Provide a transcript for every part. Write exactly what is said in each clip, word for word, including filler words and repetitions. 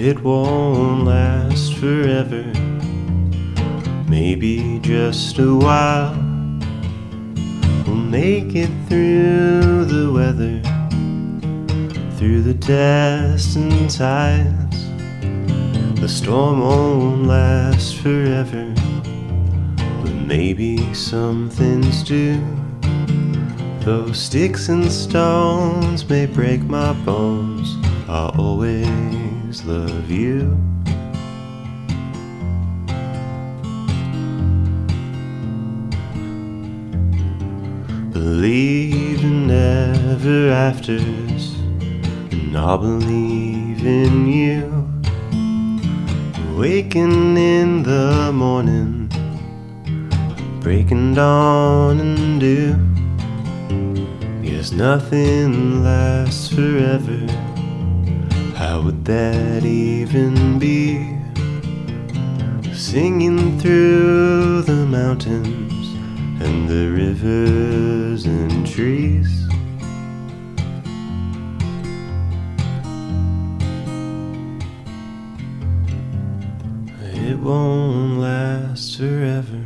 it won't last forever. Maybe just a while. We'll make it through the weather, through the tests and tides. The storm won't last forever, but maybe some things do. Though sticks and stones may break my bones, I'll always love you. Believe in ever afters, and I'll believe in you. Waking in the morning, breaking dawn and dew. Yes, nothing lasts forever. How would that even be? Singing through the mountains and the rivers and trees. It won't last forever,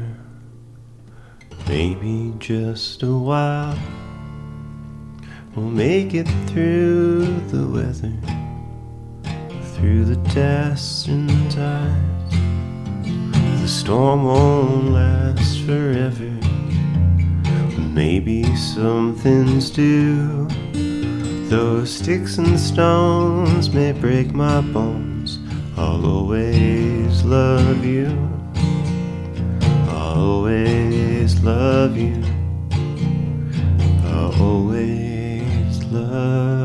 maybe just a while. We'll make it through the weather, through the tests and tides. The storm won't last forever, but maybe some things do. Though sticks and stones may break my bones, I'll always love you. I'll always love you. I'll always love